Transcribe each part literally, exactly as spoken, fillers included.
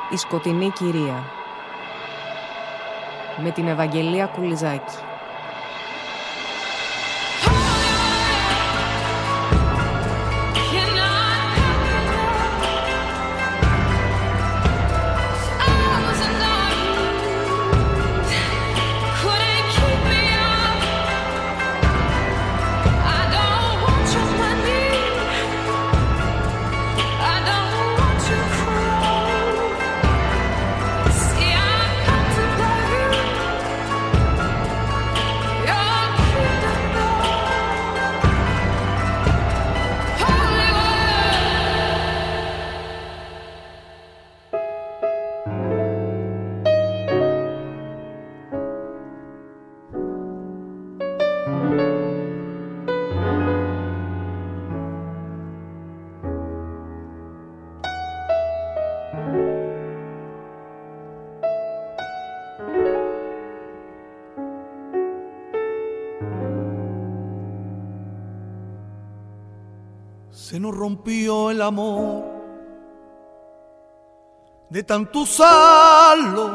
Η σκοτεινή κυρία με την Ευαγγελία Κουλιζάκη. Se nos rompió el amor de tanto usarlo,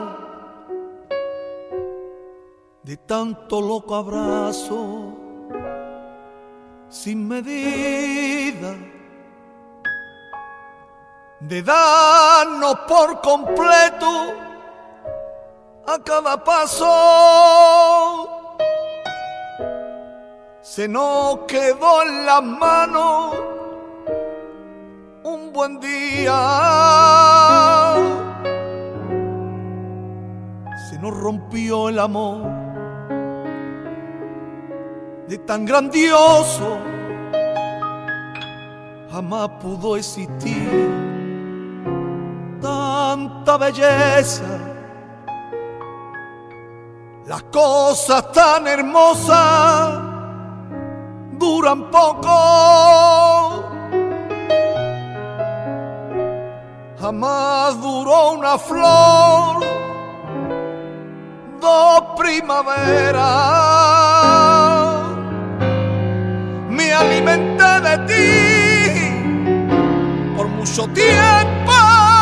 de tanto loco abrazo sin medida, de darnos por completo a cada paso. Se nos quedó en las manos un buen día, se nos rompió el amor de tan grandioso, jamás pudo existir tanta belleza, las cosas tan hermosas duran poco. Jamás duró una flor, dos primaveras. Me alimenté de ti por mucho tiempo.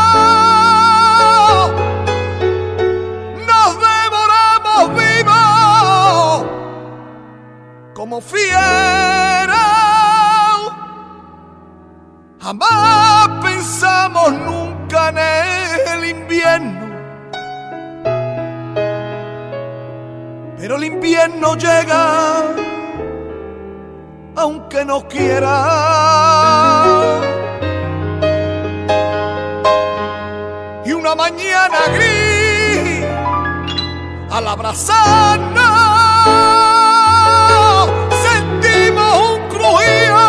Nos devoramos vivos como fieras. Jamás pensamos nunca en el invierno, pero el invierno llega aunque no quiera. Y una mañana gris, al abrazarnos, sentimos un crujido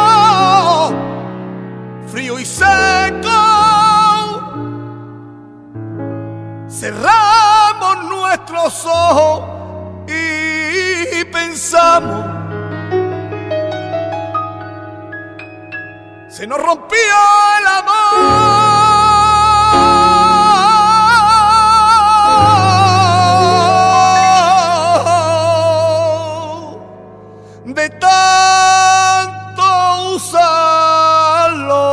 frío y seco. Cerramos nuestros ojos y pensamos, se nos rompió el amor. De tanto usarlo.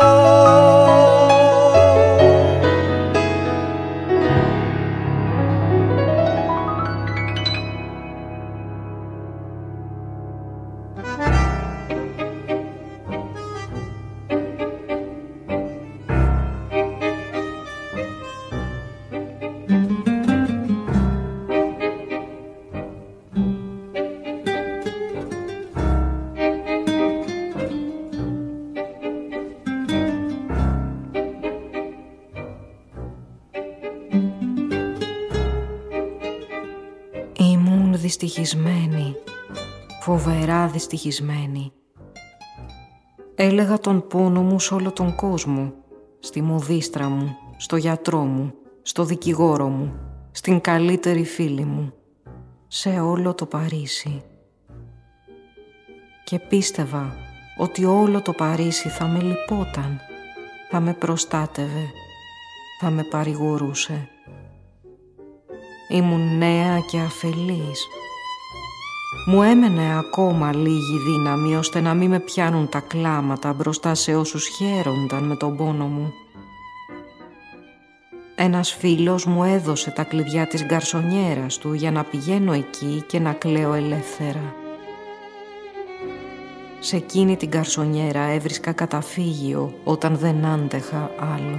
Δυστυχισμένη, φοβερά δυστυχισμένη. Έλεγα τον πόνο μου σ' όλο τον κόσμο, στη μοδίστρα μου, στο γιατρό μου, στο δικηγόρο μου, στην καλύτερη φίλη μου, σε όλο το Παρίσι. Και πίστευα ότι όλο το Παρίσι θα με λυπόταν, θα με προστάτευε, θα με παρηγορούσε. Ήμουν νέα και αφελής. Μου έμενε ακόμα λίγη δύναμη ώστε να μην με πιάνουν τα κλάματα μπροστά σε όσους χαίρονταν με τον πόνο μου. Ένας φίλος μου έδωσε τα κλειδιά της γκαρσονιέρας του για να πηγαίνω εκεί και να κλαίω ελεύθερα. Σε εκείνη την γκαρσονιέρα έβρισκα καταφύγιο όταν δεν άντεχα άλλο.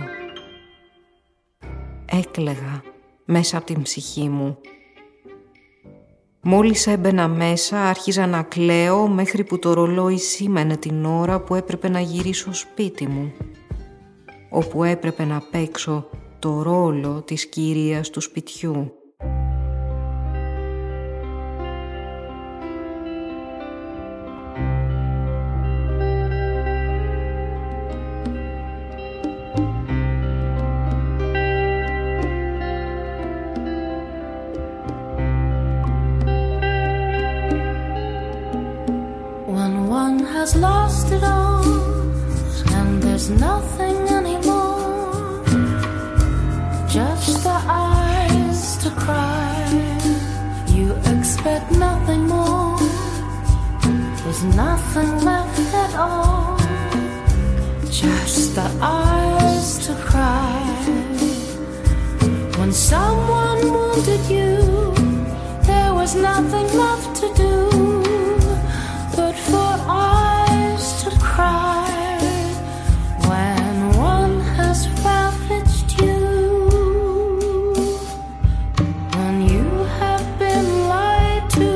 Έκλαιγα μέσα από την ψυχή μου. Μόλις έμπαινα μέσα άρχιζα να κλαίω μέχρι που το ρολόι σήμαινε την ώρα που έπρεπε να γυρίσω σπίτι μου, όπου έπρεπε να παίξω το ρόλο της κυρίας του σπιτιού. Has lost it all, and there's nothing anymore, just the eyes to cry. You expect nothing more, there's nothing left at all, just the eyes to cry. When someone wounded you, there was nothing left to do but for eyes to cry. When one has ravaged you, when you have been lied to,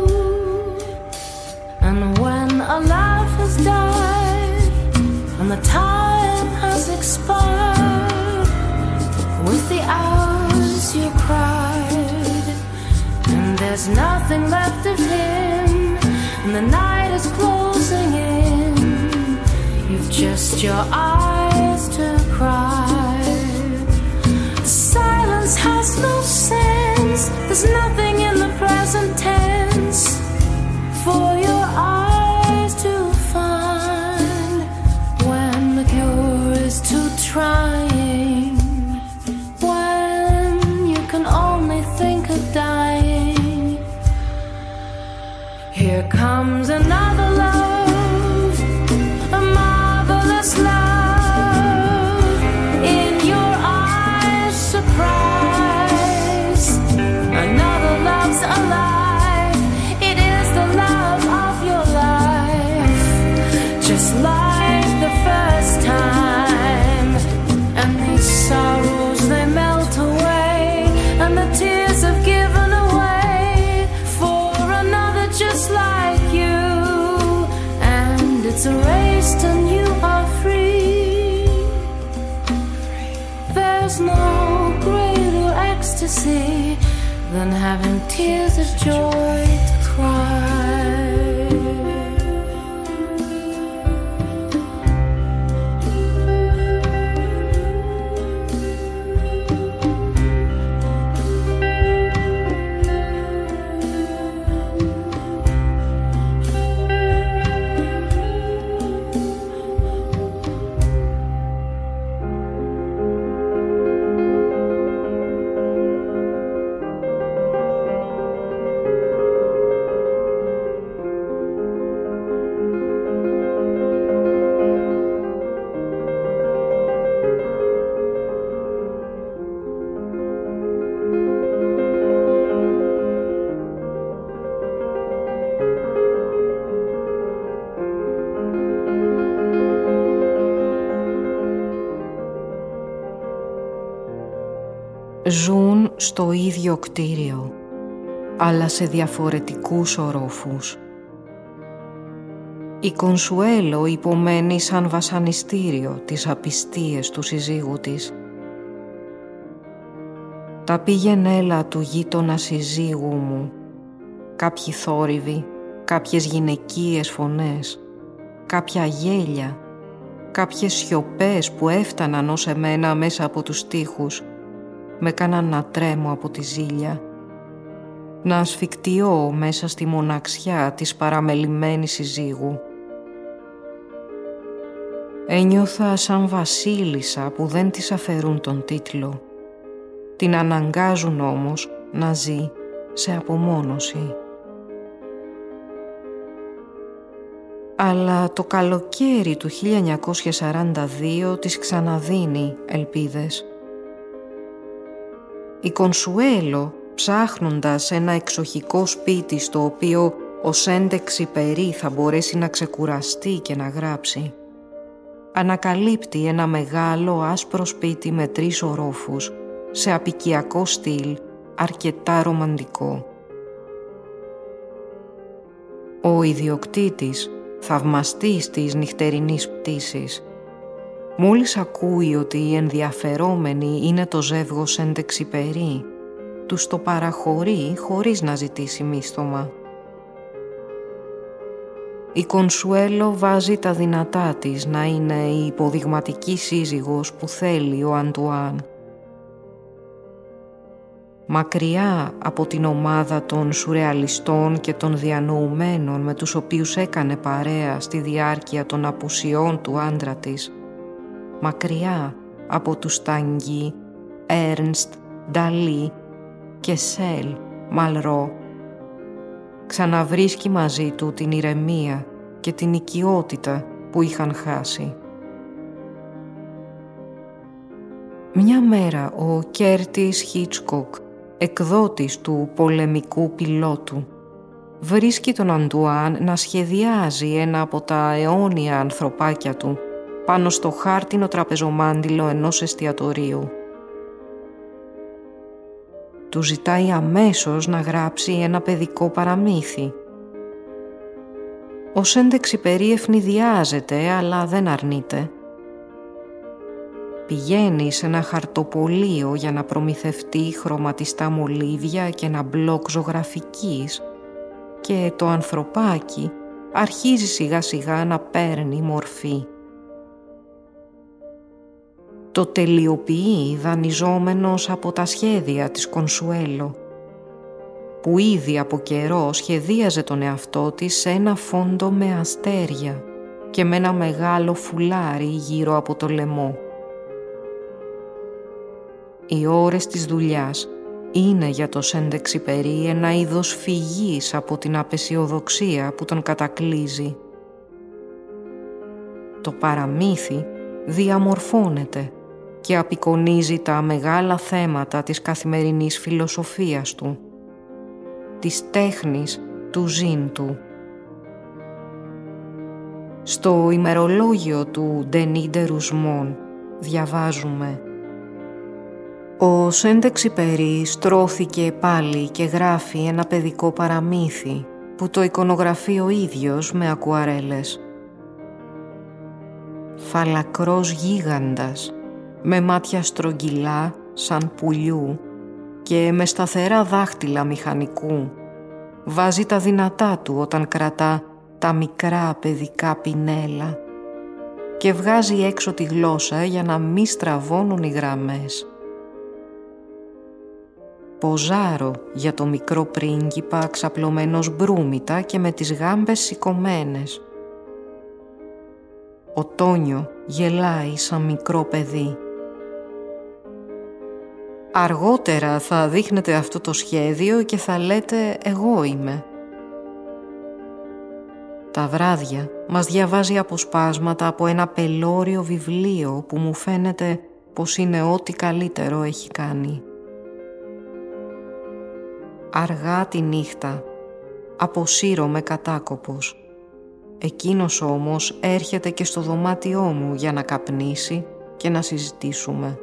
and when a life has died and the time has expired, with the hours you cried, and there's nothing left of him, and the night is closing in, you've just your eyes to cry. The silence has no sense, there's nothing in the present tense for your eyes to find. When the cure is too trying, when you can only think of dying, here comes another love, a marvelous love. In your eyes, surprise. Another love's alive. It is the love of your life, just like the first time. And these sorrows, they melt away, and the tears have given away for another just like you, and it's erased and you are free. There's no greater ecstasy than having tears of joy to cry. Ζουν στο ίδιο κτίριο, αλλά σε διαφορετικούς ορόφους. Η Κονσουέλο υπομένει σαν βασανιστήριο τις απιστίες του συζύγου της. Τα πήγαινέλα του γείτονα συζύγου μου, κάποιοι θόρυβοι, κάποιες γυναικείες φωνές, κάποια γέλια, κάποιες σιωπές που έφταναν ως εμένα μέσα από τους τοίχους, με κάναν να τρέμω από τη ζήλια, να ασφικτιώ μέσα στη μοναξιά της παραμελημένης συζύγου. Ένιωθα σαν βασίλισσα που δεν της αφαιρούν τον τίτλο. Την αναγκάζουν όμως να ζει σε απομόνωση. Αλλά το καλοκαίρι του χίλια εννιακόσια σαράντα δύο της ξαναδίνει ελπίδες. Η Κονσουέλο, ψάχνοντας ένα εξοχικό σπίτι στο οποίο ο Σεντεξιπερί θα μπορέσει να ξεκουραστεί και να γράψει, ανακαλύπτει ένα μεγάλο άσπρο σπίτι με τρεις ορόφους, σε απικιακό στυλ, αρκετά ρομαντικό. Ο ιδιοκτήτης, θαυμαστής της νυχτερινής πτήσης, μόλις ακούει ότι η ενδιαφερόμενη είναι το ζεύγος Σεντεξιπερί, τους το παραχωρεί χωρίς να ζητήσει μίσθωμα. Η Κονσουέλο βάζει τα δυνατά της να είναι η υποδειγματική σύζυγος που θέλει ο Αντουάν. Μακριά από την ομάδα των σουρεαλιστών και των διανοουμένων με τους οποίους έκανε παρέα στη διάρκεια των απουσιών του άντρα της, μακριά από τους Τανγκί, Έρνστ, Νταλί και Σέλ, Μαλρό, ξαναβρίσκει μαζί του την ηρεμία και την οικειότητα που είχαν χάσει. Μια μέρα ο Κέρτις Χίτσκοκ, εκδότης του πολεμικού πιλότου, βρίσκει τον Αντουάν να σχεδιάζει ένα από τα αιώνια ανθρωπάκια του πάνω στο χάρτινο τραπεζομάντιλο ενός εστιατορίου. Του ζητάει αμέσως να γράψει ένα παιδικό παραμύθι. Ο Σεντεξιπερί ευνηδιάζεται, αλλά δεν αρνείται. Πηγαίνει σε ένα χαρτοπολείο για να προμηθευτεί χρωματιστά μολύβια και ένα μπλοκ ζωγραφικής και το ανθρωπάκι αρχίζει σιγά σιγά να παίρνει μορφή. Το τελειοποιεί δανειζόμενος από τα σχέδια της Κονσουέλο, που ήδη από καιρό σχεδίαζε τον εαυτό της σε ένα φόντο με αστέρια και με ένα μεγάλο φουλάρι γύρω από το λαιμό. Οι ώρες της δουλειάς είναι για το Σεντεξιπερί ένα είδος φυγής από την απεσιοδοξία που τον κατακλείζει. Το παραμύθι διαμορφώνεται και απεικονίζει τα μεγάλα θέματα της καθημερινής φιλοσοφίας του, της τέχνης του ζήν του. Στο ημερολόγιο του Ντενί ντε Ρουσμόν διαβάζουμε: «Ο Σεντεξιπερί στρώθηκε πάλι και γράφει ένα παιδικό παραμύθι που το εικονογραφεί ο ίδιος με ακουαρέλες. Φαλακρός γίγαντας, με μάτια στρογγυλά σαν πουλιού και με σταθερά δάχτυλα μηχανικού, βάζει τα δυνατά του όταν κρατά τα μικρά παιδικά πινέλα και βγάζει έξω τη γλώσσα για να μη στραβώνουν οι γραμμές. Ποζάρω για το μικρό πρίγκιπα ξαπλωμένος μπρούμητα και με τις γάμπες σηκωμένες. Ο Τόνιο γελάει σαν μικρό παιδί. Αργότερα θα δείχνετε αυτό το σχέδιο και θα λέτε «εγώ είμαι». Τα βράδια μας διαβάζει αποσπάσματα από ένα πελώριο βιβλίο που μου φαίνεται πως είναι ό,τι καλύτερο έχει κάνει. Αργά τη νύχτα αποσύρωμαι κατάκοπος. Εκείνος όμως έρχεται και στο δωμάτιό μου για να καπνίσει και να συζητήσουμε.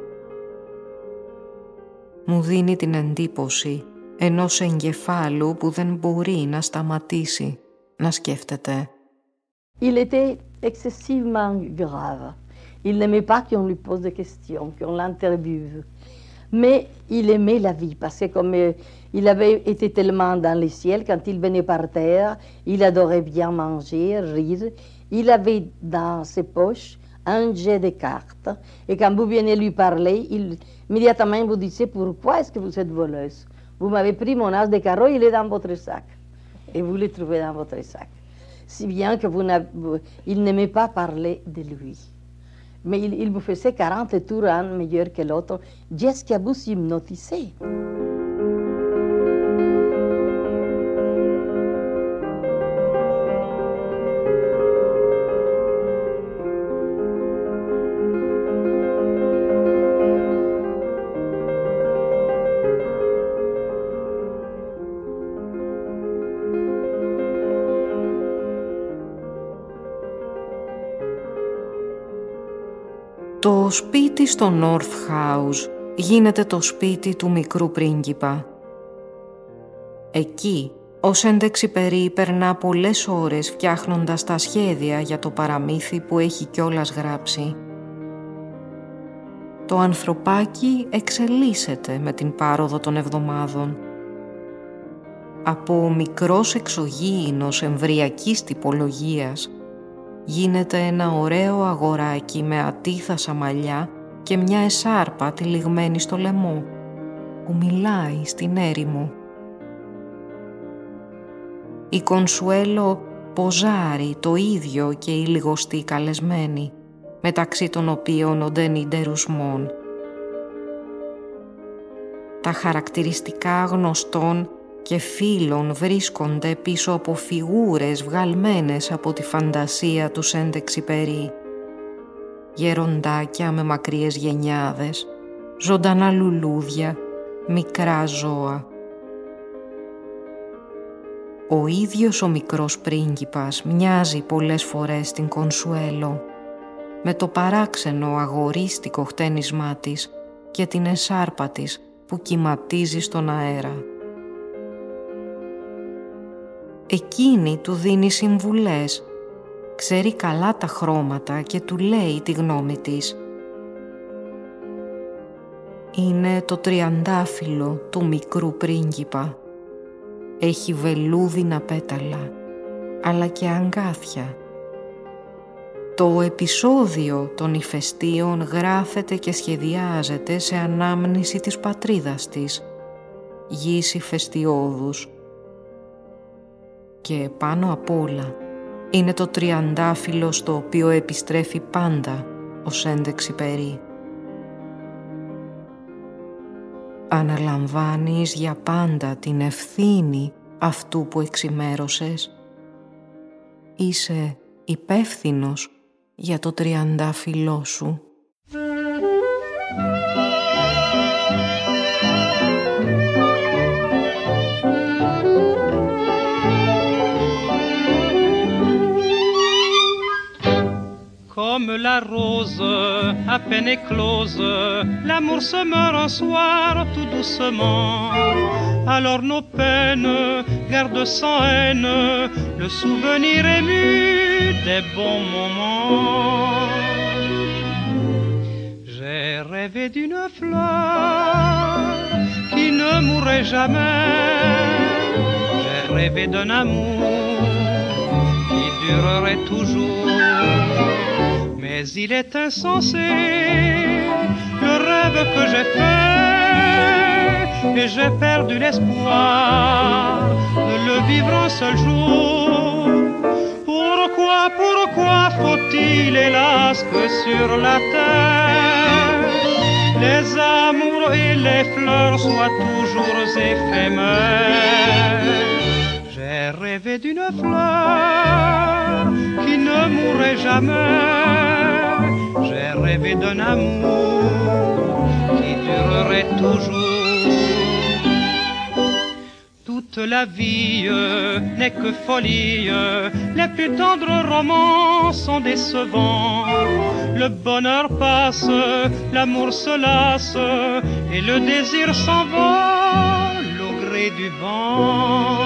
Μου δίνει την εντύπωση ενός εγκεφάλου που δεν μπορεί να σταματήσει να σκέφτεται. Il était excessivement grave. Il n'aimait pas qu'on lui pose des questions, qu'on l'interviewe. Mais il aimait la vie parce que comme il avait été tellement dans le ciel, quand il venait par terre, il adorait bien manger, rire. Il avait dans ses poches un jet de cartes et quand vous venez lui parler, il immédiatement vous disait pourquoi est-ce que vous êtes voleuse? Vous m'avez pris mon as de carreau, il est dans votre sac et vous le trouvez dans votre sac. Si bien que vous il n'aimait pas parler de lui. Mais il, il vous faisait quarante tours, un meilleur que l'autre, jusqu'à vous hypnotiser. Το σπίτι στο North House γίνεται το σπίτι του μικρού πρίγκιπα. Εκεί, ο Σεντ-Εξιπερί περνά πολλές ώρες φτιάχνοντας τα σχέδια για το παραμύθι που έχει κιόλας γράψει. Το ανθρωπάκι εξελίσσεται με την πάροδο των εβδομάδων. Από μικρός εξωγήινος εμβρυακής τυπολογίας γίνεται ένα ωραίο αγοράκι με ατίθασα μαλλιά και μια εσάρπα τυλιγμένη στο λαιμό που μιλάει στην έρημο. Η Κονσουέλο ποζάρει το ίδιο και οι λιγοστοί καλεσμένοι, μεταξύ των οποίων ο Ντένι Ντερουσμόν. Τα χαρακτηριστικά γνωστών και φίλων βρίσκονται πίσω από φιγούρες βγαλμένες από τη φαντασία του Σεντ-Εξιπερί. Γεροντάκια με μακριές γενιάδες, ζωντανά λουλούδια, μικρά ζώα. Ο ίδιος ο μικρός πρίγκιπας μοιάζει πολλές φορές στην Κονσουέλο, με το παράξενο αγορίστικο χτένισμά της και την εσάρπα της που κυματίζει στον αέρα. Εκείνη του δίνει συμβουλές, ξέρει καλά τα χρώματα και του λέει τη γνώμη της. Είναι το τριαντάφυλλο του μικρού πρίγκιπα. Έχει βελούδινα πέταλα, αλλά και αγκάθια. Το επεισόδιο των ηφαιστείων γράφεται και σχεδιάζεται σε ανάμνηση της πατρίδας της, γης ηφαιστειώδους. Και πάνω απ' όλα είναι το τριαντάφυλλο στο οποίο επιστρέφει πάντα ο Σεντ-Εξιπερί. Αναλαμβάνεις για πάντα την ευθύνη αυτού που εξημέρωσες. Είσαι υπεύθυνος για το τριαντάφυλλό σου. Comme la rose à peine éclose, l'amour se meurt un soir tout doucement. Alors nos peines gardent sans haine le souvenir ému des bons moments. J'ai rêvé d'une fleur qui ne mourrait jamais. J'ai rêvé d'un amour qui durerait toujours. Mais il est insensé le rêve que j'ai fait, et j'ai perdu l'espoir de le vivre un seul jour. Pourquoi, pourquoi faut-il hélas que sur la terre les amours et les fleurs soient toujours éphémères? J'ai rêvé d'une fleur qui ne mourrait jamais. J'ai rêvé d'un amour qui durerait toujours. Toute la vie n'est que folie, les plus tendres romans sont décevants. Le bonheur passe, l'amour se lasse, et le désir s'envole au gré du vent.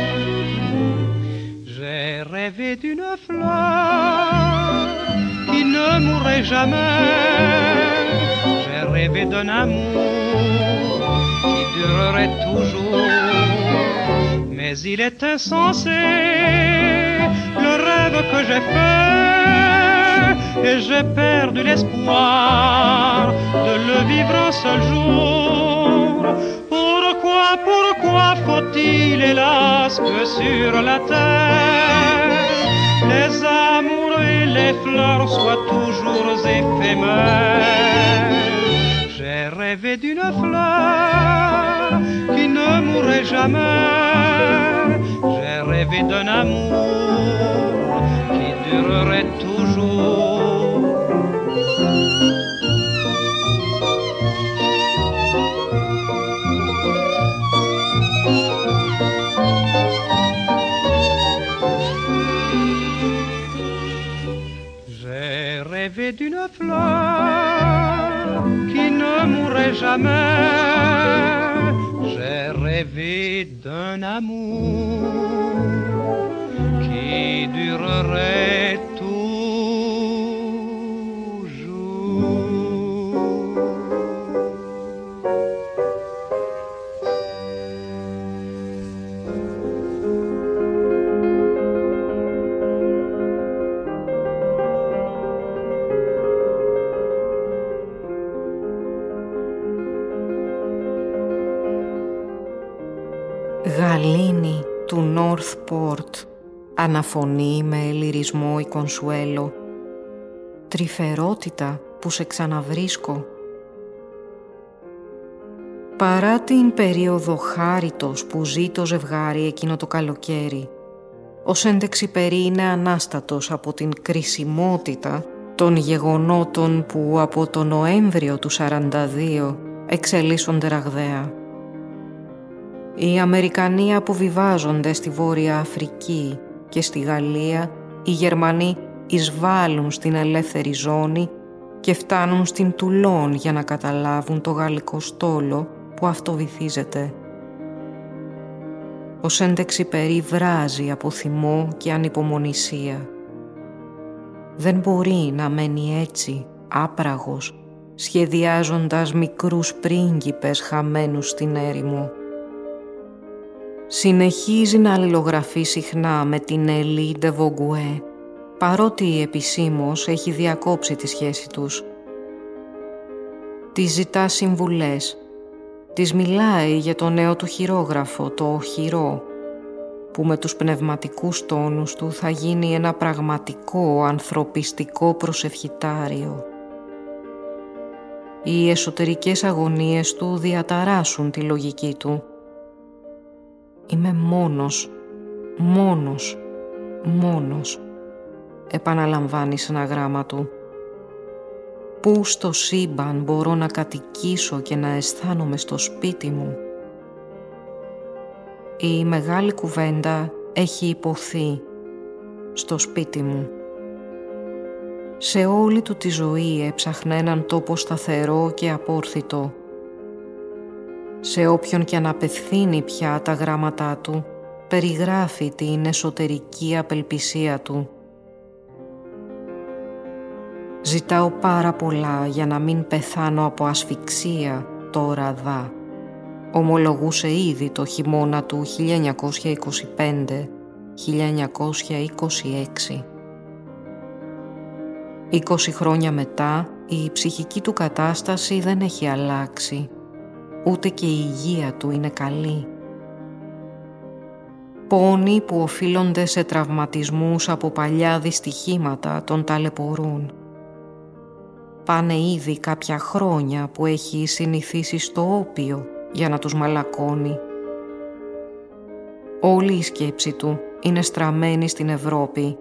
J'ai rêvé d'une fleur qui ne mourrait jamais. J'ai rêvé d'un amour qui durerait toujours. Mais il est insensé le rêve que j'ai fait, et j'ai perdu l'espoir de le vivre un seul jour. Pourquoi, pourquoi faut-il hélas que sur la terre les amours et les fleurs soient toujours éphémères? J'ai rêvé d'une fleur qui ne mourrait jamais. J'ai rêvé d'un amour qui durerait toujours. J'ai rêvé d'une fleur jamais. J'ai rêvé d'un amour qui durerait Γαλήνη του Northport, αναφωνεί με λυρισμό η Κονσουέλο. Τρυφερότητα που σε ξαναβρίσκω. Παρά την περίοδο χάριτος που ζει το ζευγάρι εκείνο το καλοκαίρι, ο Σεντεξιπερί είναι ανάστατος από την κρισιμότητα των γεγονότων που από το Νοέμβριο του σαράντα δύο εξελίσσονται ραγδαία. Οι Αμερικανοί αποβιβάζονται στη Βόρεια Αφρική και στη Γαλλία οι Γερμανοί εισβάλλουν στην ελεύθερη ζώνη και φτάνουν στην Τουλόν για να καταλάβουν το γαλλικό στόλο που αυτοβυθίζεται. Ο Σεντεξιπερί βράζει από θυμό και ανυπομονησία. Δεν μπορεί να μένει έτσι, άπραγος, σχεδιάζοντας μικρούς πρίγκιπες χαμένους στην έρημο. Συνεχίζει να αλληλογραφεί συχνά με την Έλλη ντε Βογκουέ, παρότι επισήμως έχει διακόψει τη σχέση τους. Της ζητά συμβουλές, της μιλάει για το νέο του χειρόγραφο, το οχυρό, που με τους πνευματικούς τόνους του θα γίνει ένα πραγματικό ανθρωπιστικό προσευχητάριο. Οι εσωτερικές αγωνίες του διαταράσσουν τη λογική του. «Είμαι μόνος, μόνος, μόνος», επαναλαμβάνει σε ένα γράμμα του. «Πού στο σύμπαν μπορώ να κατοικήσω και να αισθάνομαι στο σπίτι μου?» Η μεγάλη κουβέντα έχει υποθεί στο σπίτι μου. Σε όλη του τη ζωή έψαχνε έναν τόπο σταθερό και απόρθητο. Σε όποιον και αν απευθύνει πια τα γράμματά του, περιγράφει την εσωτερική απελπισία του. «Ζητάω πάρα πολλά για να μην πεθάνω από ασφυξία τώρα δα», ομολογούσε ήδη το χειμώνα του χίλια εννιακόσια είκοσι πέντε χίλια εννιακόσια είκοσι έξι. Είκοσι χρόνια μετά, η ψυχική του κατάσταση δεν έχει αλλάξει. Ούτε και η υγεία του είναι καλή. Πόνοι που οφείλονται σε τραυματισμούς από παλιά δυστυχήματα τον ταλαιπωρούν. Πάνε ήδη κάποια χρόνια που έχει συνηθίσει στο όπιο για να τους μαλακώνει. Όλη η σκέψη του είναι στραμμένη στην Ευρώπη.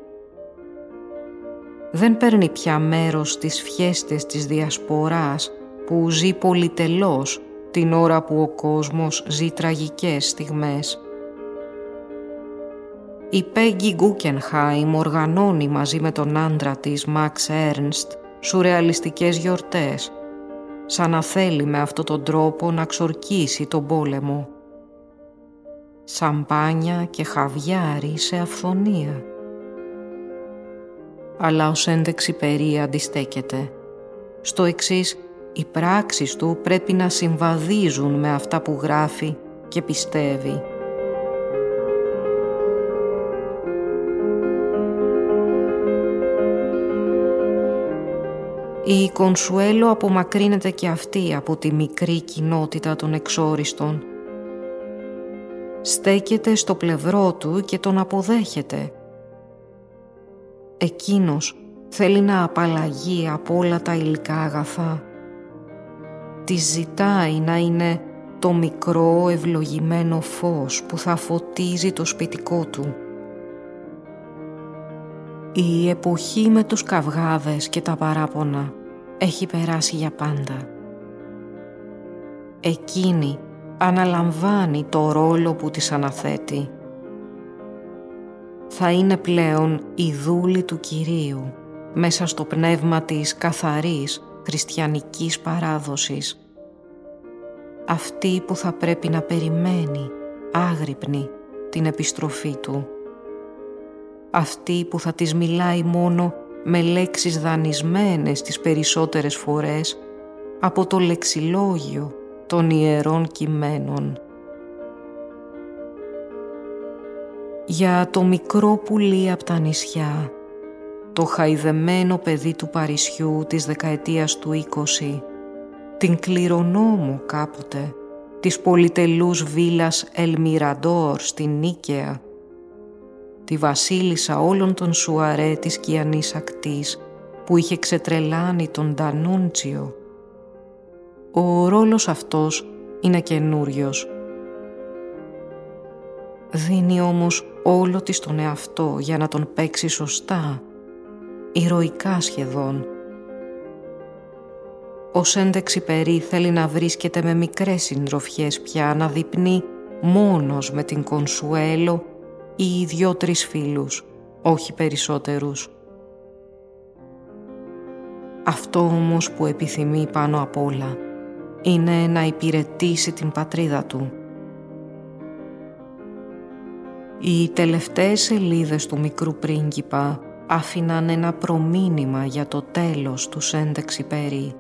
Δεν παίρνει πια μέρος στις φιέστες της διασποράς που ζει πολυτελώς την ώρα που ο κόσμος ζει τραγικές στιγμές. Η Πέγγι Γκούκενχάιμ οργανώνει μαζί με τον άντρα της, Μαξ Έρνστ, σουρεαλιστικές γιορτές, σαν να θέλει με αυτόν τον τρόπο να ξορκίσει τον πόλεμο. Σαμπάνια και χαβιάρι σε αυθονία. Αλλά ο Σεντεξιπερί αντιστέκεται. Στο εξής, οι πράξεις του πρέπει να συμβαδίζουν με αυτά που γράφει και πιστεύει. Η Κονσουέλο απομακρύνεται και αυτή από τη μικρή κοινότητα των εξόριστων. Στέκεται στο πλευρό του και τον αποδέχεται. Εκείνος θέλει να απαλλαγεί από όλα τα υλικά αγαθά. Της ζητάει να είναι το μικρό ευλογημένο φως που θα φωτίζει το σπιτικό του. Η εποχή με τους καυγάδες και τα παράπονα έχει περάσει για πάντα. Εκείνη αναλαμβάνει το ρόλο που της αναθέτει. Θα είναι πλέον η δούλη του Κυρίου μέσα στο πνεύμα της καθαρής χριστιανικής παράδοσης. αυτή που θα πρέπει να περιμένει, άγρυπνη, την επιστροφή του. Αυτή που θα της μιλάει μόνο με λέξεις δανεισμένες τις περισσότερες φορές από το λεξιλόγιο των ιερών κειμένων. Για το μικρό πουλί από τα νησιά, το χαϊδεμένο παιδί του Παρισιού της δεκαετίας του είκοσι, την κληρονόμο κάποτε της πολυτελούς βίλας Ελμιραντόρ στην Νίκαια, τη βασίλισσα όλων των σουαρέ της Κιανής ακτής που είχε ξετρελάνει τον Ντανούντσιο. Ο ρόλος αυτός είναι καινούριος. Δίνει όμως όλο της τον εαυτό για να τον παίξει σωστά, ηρωικά σχεδόν. Ο Σεντεξιπερί θέλει να βρίσκεται με μικρές συντροφιές πια, να δείπνει μόνος με την Κονσουέλο ή δυο-τρεις φίλους, όχι περισσότερους. Αυτό όμως που επιθυμεί πάνω απ' όλα είναι να υπηρετήσει την πατρίδα του. Οι τελευταίες σελίδες του μικρού πρίγκιπα άφηναν ένα προμήνυμα για το τέλος του Σεντεξιπερί.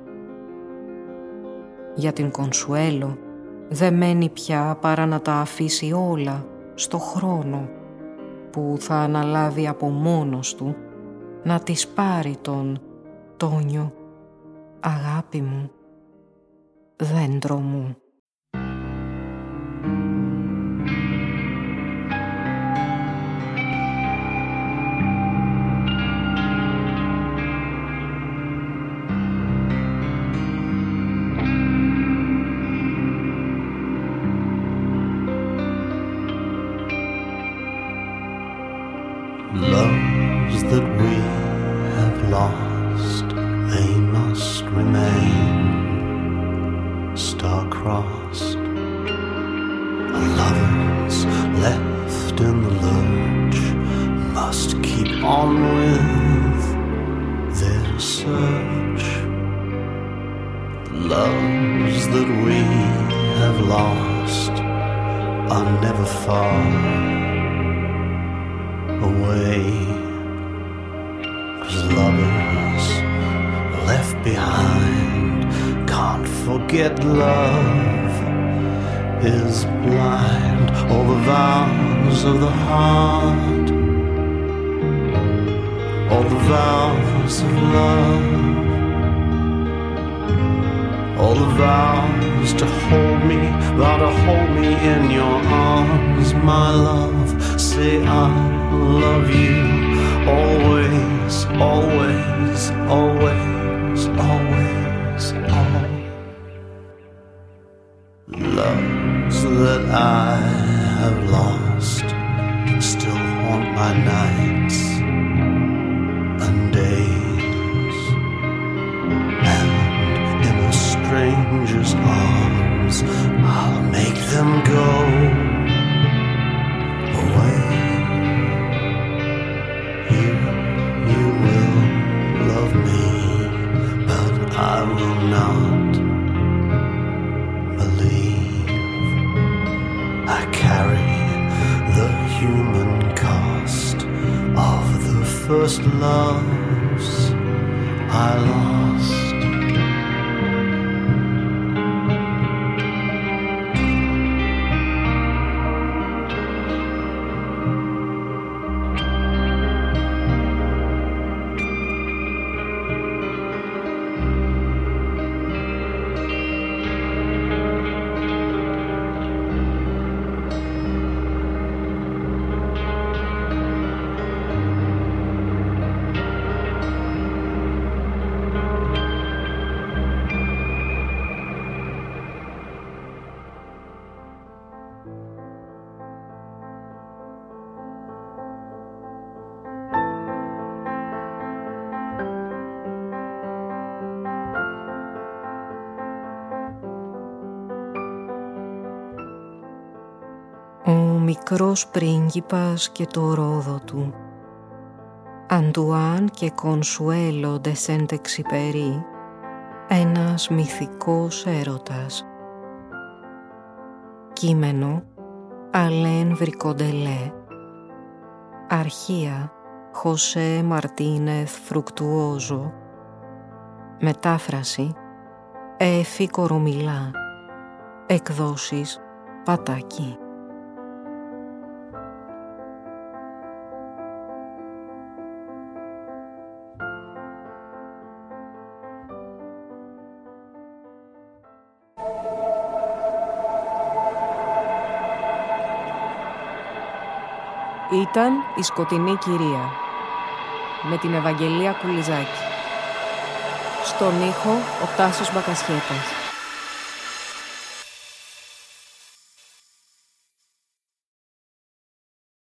Για την Κονσουέλο δεν μένει πια παρά να τα αφήσει όλα στο χρόνο που θα αναλάβει από μόνος του να της πάρει τον Τόνιο, αγάπη μου, δέντρο μου. Loves that we have lost, they must remain star-crossed. Lovers left in the lurch must keep on with their search. Loves that we have lost are never far away, 'cause lovers left behind can't forget love is blind. All the vows of the heart, all the vows of love, all the vows to hold me, vow to hold me in your arms, my love. Say I love you always, always, always, always, always. Loves that I have lost still haunt my nights and days, and in a stranger's arms I'll make them go away. You, you will love me, but I will not believe. I carry the human cost of the first loves I lost. μικρός πρίγκιπας και το ρόδο του. Αντουάν και Κονσουέλο ντε Σεντεξιπερί, ένας μυθικός έρωτας. Κείμενο Αλέν Βρικοντελέ. Αρχεία Χωσέ Μαρτίνεθ Φρουκτουόζο. Μετάφραση Έφη Κορομιλά. Εκδόσεις Πατάκη. Ήταν η Σκοτεινή Κυρία με την Ευαγγελία Κουλιζάκη. Στον ήχο ο Τάσος Μπακασχέτας.